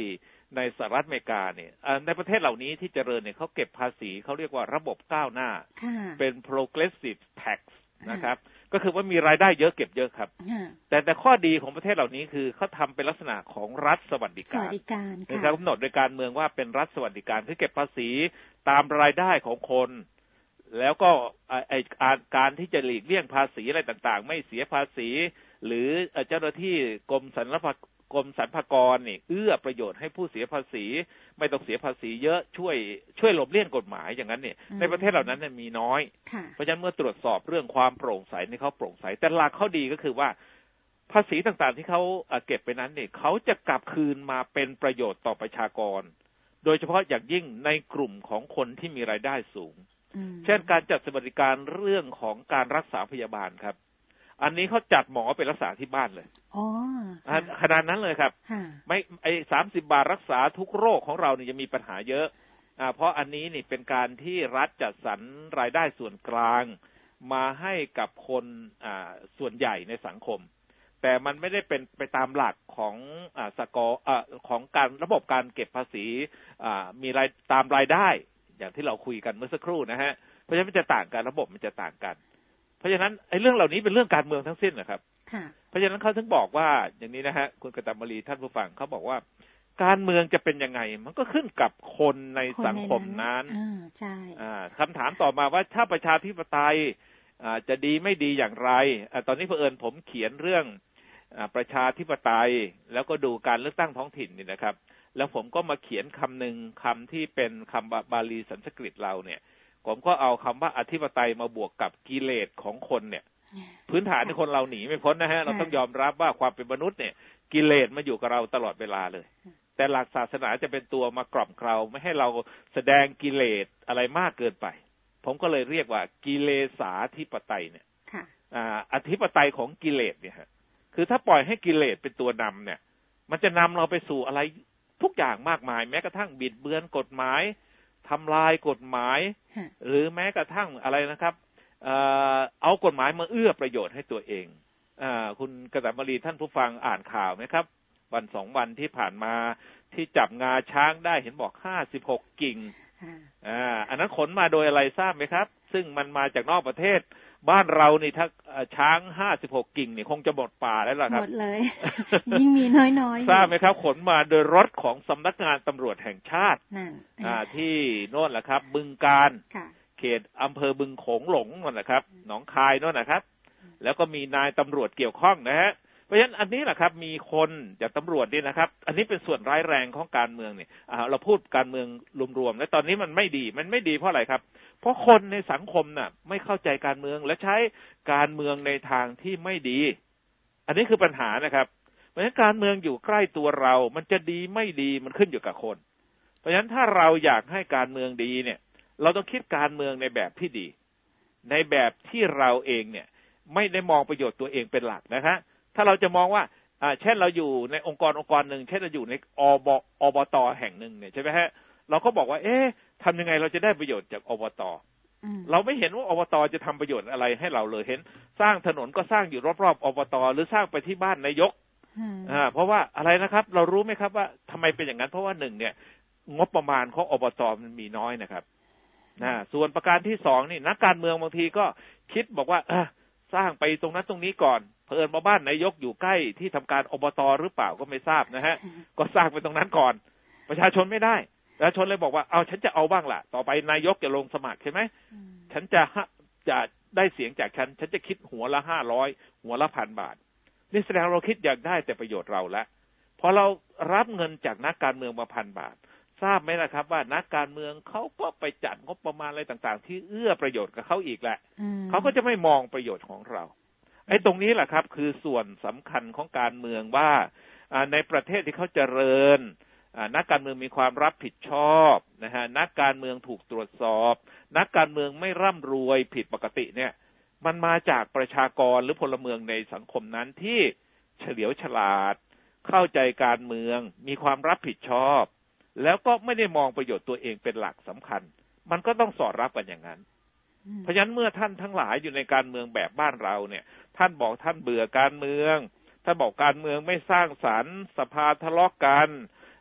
ในสหรัฐอเมริกาเนี่ยในประเทศเหล่านี้ที่เจริญเนี่ยเขาเก็บภาษีเขาเรียกว่าระบบก้าวหน้าเป็น progressive tax นะครับก็คือว่ามีรายได้เยอะเก็บเยอะครับแต่ข้อดีของประเทศเหล่านี้คือเขาทำเป็นลักษณะของรัฐสวัสดิการนะครับกำหนดโดยการเมืองว่าเป็นรัฐสวัสดิการคือเก็บภาษีตามรายได้ของคนแล้วก็การที่จะหลีกเลี่ยงภาษีอะไรต่างๆไม่เสียภาษีหรือเจ้าหน้าที่กรมสรรพากรนี่เอื้อประโยชน์ให้ผู้เสียภาษีไม่ต้องเสียภาษีเยอะช่วยหลบเลี่ยงกฎหมายอย่างนั้นเนี่ยในประเทศเหล่านั้นเนี่ยมีน้อยเพราะฉะนั้นเมื่อตรวจสอบเรื่องความโปร่งใสนี่เขาโปร่งใสแต่หลักเขาดีก็คือว่าภาษีต่างๆที่เขาเก็บไปนั้นเนี่ยเขาจะกลับคืนมาเป็นประโยชน์ต่อประชากรโดยเฉพาะอย่างยิ่งในกลุ่มของคนที่มีรายได้สูงเช่นการจัดสวัสดิการเรื่องของการรักษาพยาบาลครับอันนี้เขาจัดหมอไปรักษาที่บ้านเลยขนาดนั้นเลยครับไม่30 บาทรักษาทุกโรคของเราเนี่ยจะมีปัญหาเยอะเพราะอันนี้นี่เป็นการที่รัฐจัดสรรรายได้ส่วนกลางมาให้กับคนส่วนใหญ่ในสังคมแต่มันไม่ได้เป็นไปตามหลักของของการระบบการเก็บภาษีมีตามรายได้อย่างที่เราคุยกันเมื่อสักครู่นะฮะเพราะฉะนั้นมันจะต่างกันระบบมันจะต่างกันเพราะฉะนั้นไอ้เรื่องเหล่านี้เป็นเรื่องการเมืองทั้งสิ้นนะครับเพราะฉะนั้นเขาถึงบอกว่าอย่างนี้นะฮะคุณกตมรีท่านผู้ฟังเขาบอกว่าการเมืองจะเป็นยังไงมันก็ขึ้นกับคนในสังคมนั้นใช่คำถามต่อมาว่าถ้าประชาธิปไตยจะดีไม่ดีอย่างไรตอนนี้เผอิญผมเขียนเรื่องประชาธิปไตยแล้วก็ดูการเลือกตั้งท้องถิ่นนี่นะครับแล้วผมก็มาเขียนคำหนึ่งคำที่เป็นคำบาลีสันสกฤตเราเนี่ยผมก็เอาคำว่าอธิปไตยมาบวกกับกิเลสของคนเนี่ยพื้นฐานที่คนเราหนีไม่พ้นนะฮะเราต้องยอมรับว่าความเป็นมนุษย์เนี่ยกิเลสมาอยู่กับเราตลอดเวลาเลยแต่หลักศาสนาจะเป็นตัวมากล่อมเกลาไม่ให้เราแสดงกิเลสอะไรมากเกินไปผมก็เลยเรียกว่ากิเลสาธิปไตยเนี่ยอธิปไตยของกิเลสเนี่ยฮะคือถ้าปล่อยให้กิเลสเป็นตัวนำเนี่ยมันจะนำเราไปสู่อะไรทุกอย่างมากมายแม้กระทั่งบิดเบือนกฎหมายทำลายกฎหมายหรือแม้กระทั่งอะไรนะครับเอากฎหมายมาเอื้อประโยชน์ให้ตัวเองคุณกตมรีท่านผู้ฟังอ่านข่าวไหมครับวัน2 วันที่ผ่านมาที่จับงาช้างได้เห็นบอก56 กิ่งอันนั้นขนมาโดยอะไรทราบไหมครับซึ่งมันมาจากนอกประเทศบ้านเรานี่ถ้าช้าง56 กิ่งนี่คงจะหมดป่าแล้วล่ะครับหมดเลยยิ่งมีน้อยๆทราบไหมครับขนมาโดยรถของสำนักงานตำรวจแห่งชาติที่โน่นแหละครับบึงกาฬเขตอำเภอบึงโขงหลงนั่นแหละครับหนองคายนั่นนะครับแล้วก็มีนายตำรวจเกี่ยวข้องนะฮะเพราะฉะนั้นอันนี้แหละครับมีคนจากตำรวจนี่นะครับอันนี้เป็นส่วนร้ายแรงของการเมืองเนี่ยเราพูดการเมืองรวมๆแล้วตอนนี้มันไม่ดีเพราะอะไรครับเพราะคนในสังคมน่ะไม่เข้าใจการเมืองและใช้การเมืองในทางที่ไม่ดีอันนี้คือปัญหานะครับเพราะฉะนั้นการเมืองอยู่ใกล้ตัวเรามันจะดีไม่ดีมันขึ้นอยู่กับคนเพราะฉะนั้นถ้าเราอยากให้การเมืองดีเนี่ยเราต้องคิดการเมืองในแบบที่ดีในแบบที่เราเองเนี่ยไม่ได้มองประโยชน์ตัวเองเป็นหลักนะคะถ้าเราจะมองว่าเช่นเราอยู่ในองค์กรหนึ่งเช่นเราอยู่ในอบต.แห่งหนึ่งเนี่ยใช่ไหมฮะเราก็บอกว่าทำยังไงเราจะได้ประโยชน์จากอบต.เราไม่เห็นว่าอบต.จะทำประโยชน์อะไรให้เราเลยเห็นสร้างถนนก็สร้างอยู่รอบๆอบต.หรือสร้างไปที่บ้านนายกเพราะว่าอะไรนะครับเรารู้ไหมครับว่าทำไมเป็นอย่างนั้นเพราะว่า1เนี่ยงบประมาณของอบต.มันมีน้อยนะครับส่วนประการที่2นี่นักการเมืองบางทีก็คิดบอกว่าสร้างไปตรงนั้นตรงนี้ก่อนเผอิญมาบ้านนายกอยู่ใกล้ที่ทำการอบต.หรือเปล่าก็ไม่ทราบนะฮะก็สร้างไปตรงนั้นก่อนประชาชนไม่ได้ประชาชนเลยบอกว่าฉันจะเอาบ้างล่ะต่อไปนายกจะลงสมัครใช่ไหมฉันจะได้เสียงจากฉันจะคิดหัวละ500หัวละ1,000 บาทนี่แสดงเราคิดอยากได้แต่ประโยชน์เราละพอเรารับเงินจากนักการเมืองมา1,000 บาททราบไหมล่ะครับว่านักการเมืองเขาก็ไปจัดงบประมาณอะไรต่างๆที่เอื้อประโยชน์กับเขาอีกแหละเขาก็จะไม่มองประโยชน์ของเราไอ้ตรงนี้แหละครับคือส่วนสำคัญของการเมืองว่าในประเทศที่เขาเจริญนักการเมืองมีความรับผิดชอบนะฮะนักการเมืองถูกตรวจสอบนักการเมืองไม่ร่ำรวยผิดปกติเนี่ยมันมาจากประชากรหรือพลเมืองในสังคมนั้นที่เฉลียวฉลาดเข้าใจการเมืองมีความรับผิดชอบแล้วก็ไม่ได้มองประโยชน์ตัวเองเป็นหลักสำคัญมันก็ต้องสอดรับกันอย่างนั้นเพราะฉะนั้นเมื่อท่านทั้งหลายอยู่ในการเมืองแบบบ้านเราเนี่ยท่านบอกท่านเบื่อการเมืองท่านบอกการเมืองไม่สร้างสรรค์สภาทะเลาะกัน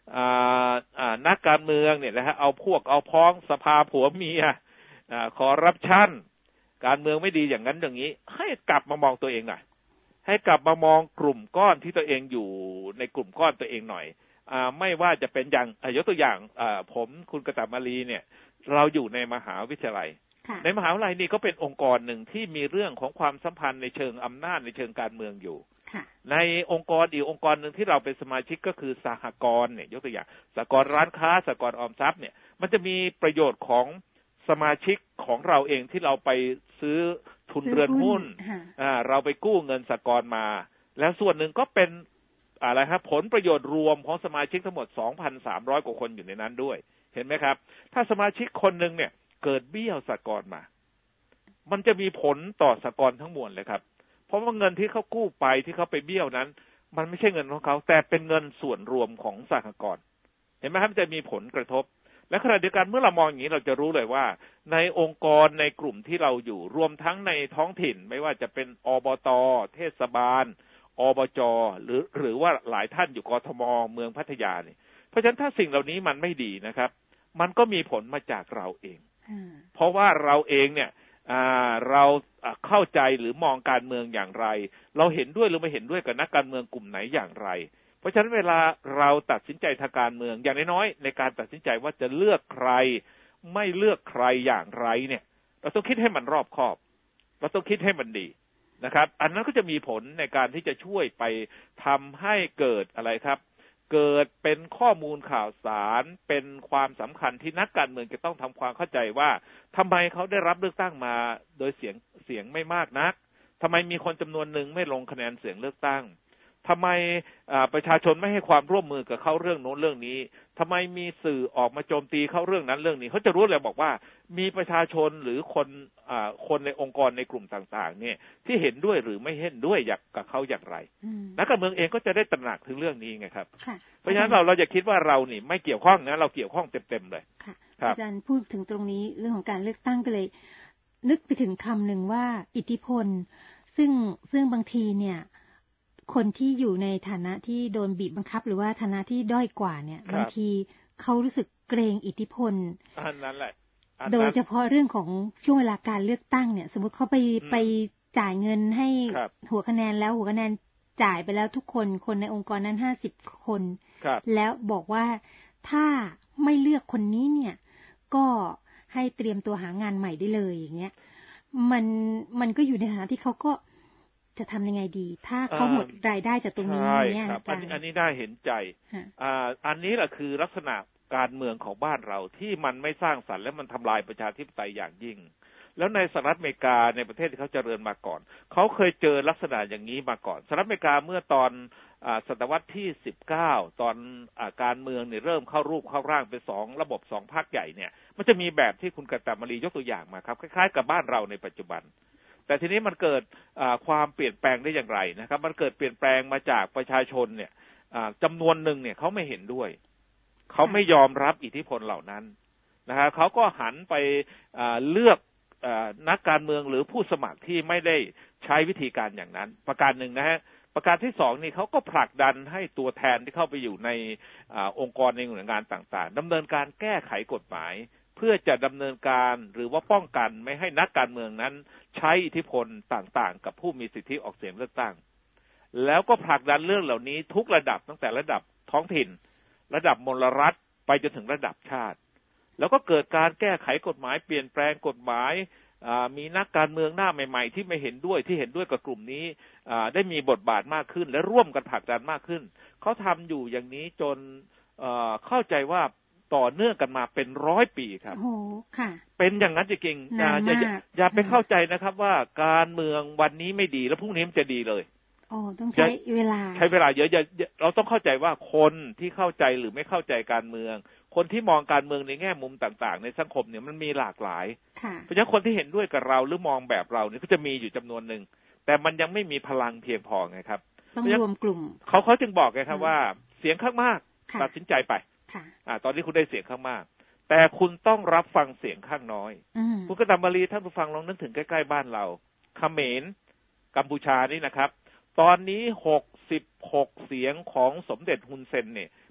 นักการเมืองเนี่ยนะฮะเอาพวกเอาพ้องสภาผัวเมียคอร์รัปชันการเมืองไม่ดีอย่างนั้นอย่างนี้ให้กลับมามองตัวเองหน่อยให้กลับมามองกลุ่มก้อนที่ตัวเองอยู่ในกลุ่มก้อนตัวเองหน่อยไม่ว่าจะเป็นอย่างยกตัวอย่างผมคุณกตมาลีเนี่ยเราอยู่ในมหาวิทยาลัยในมหาวิทยาลัยนี่ก็เป็นองค์กรหนึ่งที่มีเรื่องของความสัมพันธ์ในเชิงอำนาจในเชิงการเมืองอยู่ในองค์กรอีกองค์กรหนึ่งที่เราเป็นสมาชิกก็คือสหกรณ์เนี่ยยกตัวอย่างสหกรณ์ร้านค้าสหกรณ์ออมทรัพย์เนี่ยมันจะมีประโยชน์ของสมาชิกของเราเองที่เราไปซื้อทุนเรือนหุ้นเราไปกู้เงินสหกรณ์มาแล้วส่วนหนึ่งก็เป็นอะไรครับผลประโยชน์รวมของสมาชิกทั้งหมด 2,300 กว่าคนอยู่ในนั้นด้วยเห็นไหมครับถ้าสมาชิกคนหนึ่งเนี่ยเกิดเบี้ยวสหกรณ์มามันจะมีผลต่อสหกรณ์ทั้งมวลเลยครับเพราะว่าเงินที่เขากู้ไปที่เขาไปเบี้ยวนั้นมันไม่ใช่เงินของเขาแต่เป็นเงินส่วนรวมของสหกรณ์เห็นไหมครับมันจะมีผลกระทบและขณะเดียวกันเมื่อเรามองอย่างนี้เราจะรู้เลยว่าในองค์กรในกลุ่มที่เราอยู่รวมทั้งในท้องถิ่นไม่ว่าจะเป็นอบต.เทศบาลอบจ.หรือว่าหลายท่านอยู่กทม.เมืองพัทยาเนี่ยเพราะฉะนั้นถ้าสิ่งเหล่านี้มันไม่ดีนะครับมันก็มีผลมาจากเราเองเพราะว่าเราเองเนี่ยเราเข้าใจหรือมองการเมืองอย่างไรเราเห็นด้วยหรือไม่เห็นด้วยกับนักการเมืองกลุ่มไหนอย่างไรเพราะฉะนั้นเวลาเราตัดสินใจทางการเมืองอย่างน้อยๆในการตัดสินใจว่าจะเลือกใครไม่เลือกใครอย่างไรเนี่ยเราต้องคิดให้มันรอบคอบเราต้องคิดให้มันดีนะครับอันนั้นก็จะมีผลในการที่จะช่วยไปทำให้เกิดอะไรครับเกิดเป็นข้อมูลข่าวสารเป็นความสำคัญที่นักการเมืองจะต้องทำความเข้าใจว่าทำไมเขาได้รับเลือกตั้งมาโดยเสียงไม่มากนักทำไมมีคนจำนวนหนึ่งไม่ลงคะแนนเสียงเลือกตั้งทำไมประชาชนไม่ให้ความร่วมมือกับเขาเรื่องโน้นเรื่องนี้ทำไมมีสื่อออกมาโจมตีเขาเรื่องนั้นเรื่องนี้เขาจะรู้เลยบอกว่ามีประชาชนหรือคนในองค์กรในกลุ่มต่างๆเนี่ยที่เห็นด้วยหรือไม่เห็นด้วยกับเขาอย่างไรนักการเมืองเองก็จะได้ตระหนักถึงเรื่องนี้ไงครับเพราะฉะนั้นเราจะคิดว่าเรานี่ไม่เกี่ยวข้องนะเราเกี่ยวข้องเต็มๆเลยอาจารย์พูดถึงตรงนี้เรื่องของการเลือกตั้งก็เลยนึกไปถึงคำหนึ่งว่าอิทธิพลซึ่งบางทีเนี่ยคนที่อยู่ในฐานะที่โดนบีบบังคับหรือว่าฐานะที่ด้อยกว่าเนี่ยบางทีเขารู้สึกเกรงอิทธิพลอันนั้นแหละโดยเฉพาะเรื่องของช่วงเวลาการเลือกตั้งเนี่ยสมมติเขาไปจ่ายเงินให้หัวคะแนนแล้วหัวคะแนนจ่ายไปแล้วทุกคนในองค์กรนั้น50 คนแล้วบอกว่าถ้าไม่เลือกคนนี้เนี่ยก็ให้เตรียมตัวหางานใหม่ได้เลยอย่างเงี้ยมันก็อยู่ในฐานะที่เขาก็จะทำยังไงดีถ้าเขาหมดรายได้จากตรงนี้เนี่ยอันนี้น่าเห็นใจอันนี้แหละคือลักษณะการเมืองของบ้านเราที่มันไม่สร้างสรรค์และมันทำลายประชาธิปไตยอย่างยิ่งแล้วในสหรัฐอเมริกาในประเทศที่เขาเจริญมาก่อนเขาเคยเจอลักษณะอย่างนี้มาก่อนสหรัฐอเมริกาเมื่อตอนศตวรรษที่19ตอนการเมืองเนี่ยเริ่มเข้ารูปเข้าร่างเป็น2ระบบ2พรรคใหญ่เนี่ยมันจะมีแบบที่คุณกตมาลียกตัวอย่างมาครับคล้ายๆกับบ้านเราในปัจจุบันแต่ทีนี้มันเกิดความเปลี่ยนแปลงได้อย่างไรนะครับมันเกิดเปลี่ยนแปลงมาจากประชาชนเนี่ยจำนวนหนึ่งเนี่ยเขาไม่เห็นด้วยเขาไม่ยอมรับอิทธิพลเหล่านั้นนะครับเขาก็หันไปเลือกนักการเมืองหรือผู้สมัครที่ไม่ได้ใช้วิธีการอย่างนั้นประการหนึ่งนะฮะประการที่2นี่เขาก็ผลักดันให้ตัวแทนที่เข้าไปอยู่ในองค์กรในหน่วยงานต่างๆดำเนินการแก้ไขกฎหมายเพื่อจะดำเนินการหรือว่าป้องกันไม่ให้นักการเมืองนั้นใช้อิทธิพลต่างๆกับผู้มีสิทธิออกเสียงเลือกตั้งแล้วก็ผลักดันเรื่องเหล่านี้ทุกระดับตั้งแต่ระดับท้องถิ่นระดับมลรัฐไปจนถึงระดับชาติแล้วก็เกิดการแก้ไขกฎหมายเปลี่ยนแปลงกฎหมายมีนักการเมืองหน้าใหม่ๆที่ไม่เห็นด้วยที่เห็นด้วยกับกลุ่มนี้ได้มีบทบาทมากขึ้นและร่วมกันผลักดันมากขึ้นเขาทำอยู่อย่างนี้จนเข้าใจว่าต่อเนื่องกันมาเป็น100 ปีครับโอ้ค่ะเป็นอย่างนั้นจริงๆอย่าไปเข้าใจนะครับว่าการเมืองวันนี้ไม่ดีแล้วพรุ่งนี้มันจะดีเลยต้องใช้เวลาเยอะเราต้องเข้าใจว่าคนที่เข้าใจหรือไม่เข้าใจการเมืองคนที่มองการเมืองในแง่มุมต่างๆในสังคมเนี่ยมันมีหลากหลายเพราะฉะนั้นคนที่เห็นด้วยกับเราหรือมองแบบเราเนี่ยก็จะมีอยู่จำนวนหนึ่งแต่มันยังไม่มีพลังเพียงพอไงครับต้องรวมกลุ่มเขาจึงบอกไงครับว่าเสียงข้างมากตัดสินใจไปตอนนี้คุณได้เสียงข้างมากแต่คุณต้องรับฟังเสียงข้างน้อยคุณกตมาลีท่านผู้ฟังลองนึกถึงใกล้ๆบ้านเราเขมรกัมพูชานี่นะครับตอนนี้66เสียงของสมเด็จฮุนเซนเนี่ย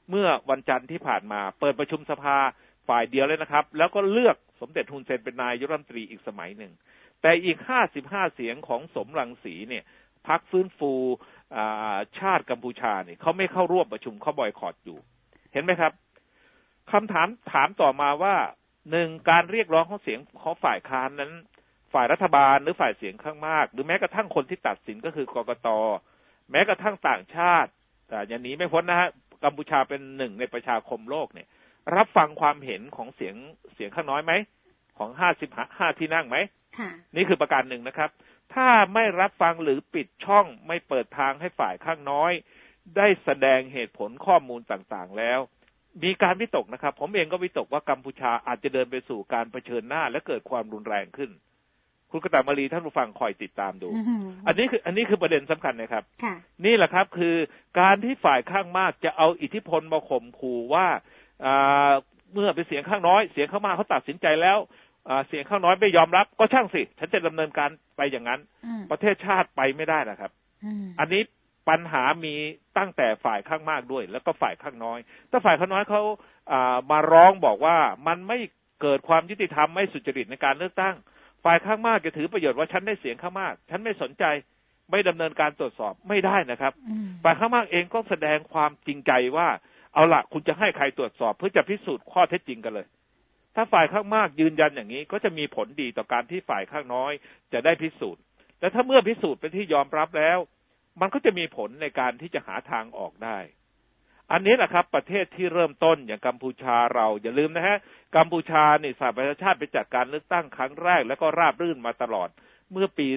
เมื่อวันจันทร์ที่ผ่านมาเปิดประชุมสภาฝ่ายเดียวเลยนะครับแล้วก็เลือกสมเด็จฮุนเซนเป็นนายกรัฐมนตรีอีกสมัยหนึ่งแต่อีก55เสียงของสมรังสีเนี่ยพรรคฟื้นฟูชาติกัมพูชาเนี่ยเขาไม่เข้าร่วมประชุมเขาบอยคอตอยู่เห็นไหมครับคำถามต่อมาว่า1การเรียกร้องของเสียงของฝ่ายค้านนั้นฝ่ายรัฐบาลหรือฝ่ายเสียงข้างมากหรือแม้กระทั่งคนที่ตัดสินก็คือกกต.แม้กระทั่งต่างชาติอย่างนี้ไม่พ้นนะฮะกัมพูชาเป็นหนึ่งในประชาคมโลกเนี่ยรับฟังความเห็นของเสียงข้างน้อยไหมของ55ที่นั่งไหมนี่คือประการหนึ่งนะครับถ้าไม่รับฟังหรือปิดช่องไม่เปิดทางให้ฝ่ายข้างน้อยได้แสดงเหตุผลข้อมูลต่างๆแล้วมีการวิตกนะครับผมเองก็วิตกว่ากัมพูชาอาจจะเดินไปสู่การเผชิญหน้าและเกิดความรุนแรงขึ้นคุณกตมาลีท่านผู้ฟังคอยติดตามดูอันนี้คือประเด็นสำคัญนะครับนี่แหละครับคือการที่ฝ่ายข้างมากจะเอาอิทธิพลมาข่มขู่ว่าเมื่อเป็นเสียงข้างน้อยเสียงข้างมากเขาตัดสินใจแล้วเสียงข้างน้อยไม่ยอมรับก็ช่างสิฉันจะดำเนินการไปอย่างนั้นประเทศชาติไปไม่ได้นะครับอันนี้ปัญหามีตั้งแต่ฝ่ายข้างมากด้วยแล้วก็ฝ่ายข้างน้อยถ้าฝ่ายข้างน้อยเขามาร้องบอกว่ามันไม่เกิดความยุติธรรมไม่สุจริตในการเลือกตั้งฝ่ายข้างมากจะถือประโยชน์ว่าฉันได้เสียงข้างมากฉันไม่สนใจไม่ดำเนินการตรวจสอบไม่ได้นะครับฝ่ายข้างมากเองก็แสดงความจริงใจว่าเอาล่ะคุณจะให้ใครตรวจสอบเพื่อจะพิสูจน์ข้อเท็จจริงกันเลยถ้าฝ่ายข้างมากยืนยันอย่างนี้ก็จะมีผลดีต่อการที่ฝ่ายข้างน้อยจะได้พิสูจน์และถ้าเมื่อพิสูจน์เป็นที่ยอมรับแล้วมันก็จะมีผลในการที่จะหาทางออกได้อันนี้แหละครับประเทศที่เริ่มต้นอย่างกัมพูชาเราอย่าลืมนะฮะกัมพูชานี่สหประชาชาติไปจัดการเลือกตั้งครั้งแรกแล้วก็ราบรื่นมาตลอดเมื่อปี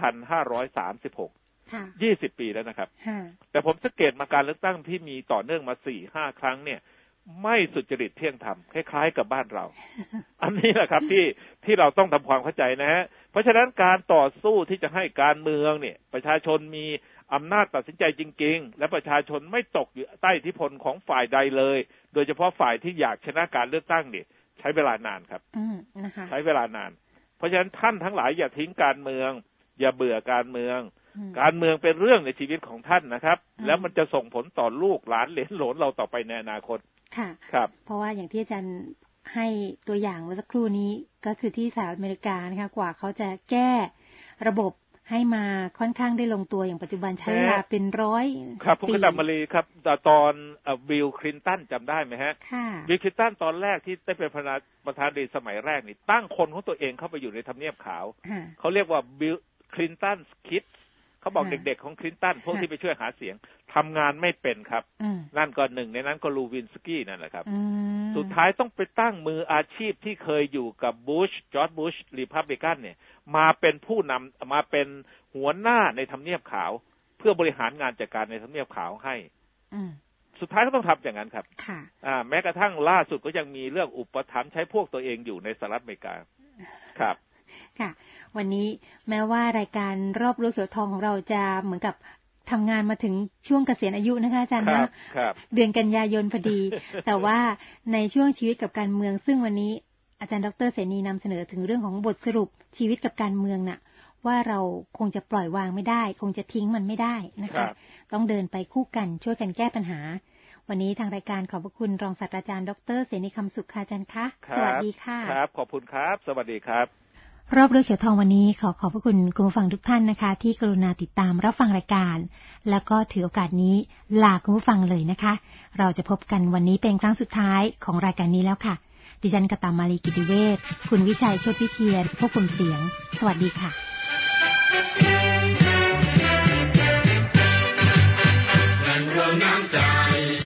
2536 20 ปีแล้วนะครับแต่ผมสังเกตมาการเลือกตั้งที่มีต่อเนื่องมา 4-5 ครั้งเนี่ยไม่สุจริตเที่ยงธรรมคล้ายๆกับบ้านเรา อันนี้แหละครับที่เราต้องทำความเข้าใจนะฮะเพราะฉะนั้นการต่อสู้ที่จะให้การเมืองเนี่ยประชาชนมีอำนาจตัดสินใจจริงๆและประชาชนไม่ตกอยู่ใต้อิทธิพลของฝ่ายใดเลยโดยเฉพาะฝ่ายที่อยากชนะการเลือกตั้งเนี่ยใช้เวลานานครับใช้เวลานานเพราะฉะนั้นท่านทั้งหลายอย่าทิ้งการเมืองอย่าเบื่อการเมืองการเมืองเป็นเรื่องในชีวิตของท่านนะครับแล้วมันจะส่งผลต่อลูกหลานเหลนโหลนเราต่อไปในอนาคตค่ะครับเพราะว่าอย่างที่อาจารย์ให้ตัวอย่างเมื่อสักครู่นี้ก็คือที่สหรัฐอเมริกานะคะกว่าเขาจะแก้ระบบให้มาค่อนข้างได้ลงตัวอย่างปัจจุบันใช้เวลาเป็น100 ครับคุณกตัมมาลีครับตอนบิลคลินตันจำได้ไหมฮะบิลคลินตันตอนแรกที่ได้เป็นประธานาธิบดีสมัยแรกนี่ตั้งคนของตัวเองเข้าไปอยู่ในทำเนียบขาวเขาเรียกว่าบิลคลินตันคิดเขาบอกเด็กๆของคลินตันพวกที่ไปช่วยหาเสียงทำงานไม่เป็นครับนั่นก็หนึ่งในนั้นก็ลูวินสกี้นั่นแหละครับสุดท้ายต้องไปตั้งมืออาชีพที่เคยอยู่กับบุชจอร์จบุชรีพับลิกันเนี่ยมาเป็นผู้นำมาเป็นหัวหน้าในทำเนียบขาวเพื่อบริหารงานจัดการในทำเนียบขาวให้สุดท้ายก็ต้องทำอย่างนั้นครับแม้กระทั่งล่าสุดก็ยังมีเรื่องอุปถัมภ์ใช้พวกตัวเองอยู่ในสหรัฐอเมริกาครับค่ะวันนี้แม้ว่ารายการรอบรู้เขียวทองของเราจะเหมือนกับทำงานมาถึงช่วงเกษียณอายุนะคะอาจารย์นะเดือนกันยายนพอดี แต่ว่าในช่วงชีวิตกับการเมืองซึ่งวันนี้อาจารย์ดร.เสนีนำเสนอถึงเรื่องของบทสรุปชีวิตกับการเมืองน่ะว่าเราคงจะปล่อยวางไม่ได้คงจะทิ้งมันไม่ได้นะคะต้องเดินไปคู่กันช่วยกันแก้ปัญหาวันนี้ทางรายการขอบพระคุณรองศาสตราจารย์ดร.เสนีคำสุขค่ะอาจารย์คะสวัสดีค่ะครับขอบคุณครับสวัสดีครับรอบรู้เขียวทองวันนี้ขอบพระคุณคุณผู้ฟังทุกท่านนะคะที่กรุณาติดตามรับฟังรายการแล้วก็ถือโอกาสนี้ลาคุณผู้ฟังเลยนะคะเราจะพบกันวันนี้เป็นครั้งสุดท้ายของรายการนี้แล้วค่ะดิฉันกตมาลีกิติเวชคุณวิชัยโชติวิเชียรควบคุมเสียงสวัสดีค่ะ